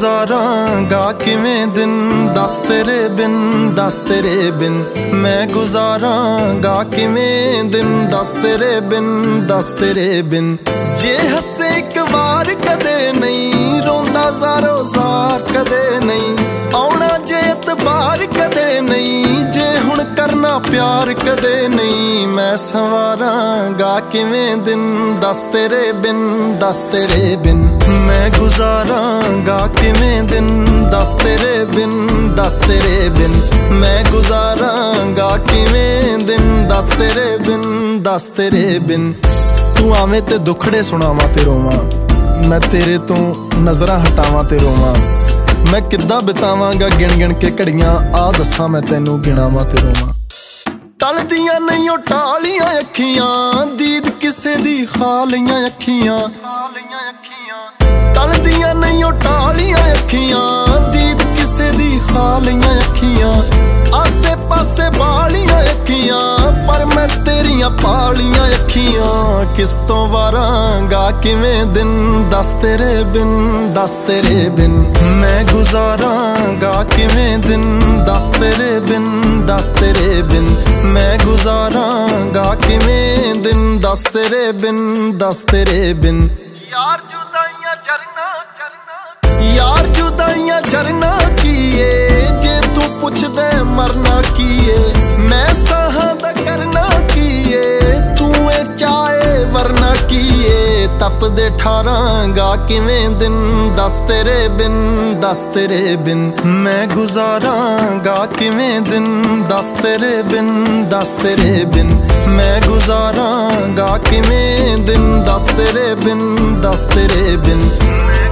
गुजारांगा किवें दिन दस तेरे बिन, दस तेरे बिन। मैं गुजारांगा किवें दिन दस तेरे बिन, दस तेरे बिन। जे हसे एक बार कदे नहीं, रोंदा ज़ारो ज़ार कदे नहीं। आउणा जे इतबार कदे नहीं, जे हुण करना प्यार कदे नहीं। मैं संवारांगा किवें दिन दस तेरे बिन, दस तेरे बिन। मैं गुजारांगा किवें दिन दस तेरे बिन, दस तेरे बिन। मैं गुजारांगा किवें दिन दस तेरे बिन, दस तेरे बिन। तू आवें ते दुखड़े सुनावां ते रोवां, मैं तेरे तो नज़रां हटावां ते रोवां। मैं किद्दां बितावांगा गिण गिण के घड़ियां, आ दस्सां मैं तैनूं गिणावां ते रोवां। टलदियां नहीं ओ टालियां अखियां, दीद किसे दी खालियां अखियां। टलदियां नहीं ओ टालियां अखियां, दीद किसे दी खालियां अखियां। आसे पासे बालियां अखियां, पर मैं तेरियां पालियां अखियां। किस तो वारांगा किवें दिन दस तेरे बिन, दस तेरे बिन। मैं गुजारांगा किवें दिन दस तेरे बिन, दस तेरे बिन। मैं गुजारांगा किवें दिन दस तेरे बिन, दस तेरे बिन। यार जुदाइयां झरना झरना, यार जुदाइयां झरना कीए, जे तू पुछ दे मरना कीए। मैं साहां दा करना कीए, तू ए चाहे वरना कीए। तप दे ठारांगा किवें दिन दस तेरे बिन, दस तेरे बिन। मैं गुजारांगा किवें दिन दस तेरे बिन, दस तेरे बिन। मैं गुजारांगा किवें दिन दस तेरे बिन, दस तेरे बिन।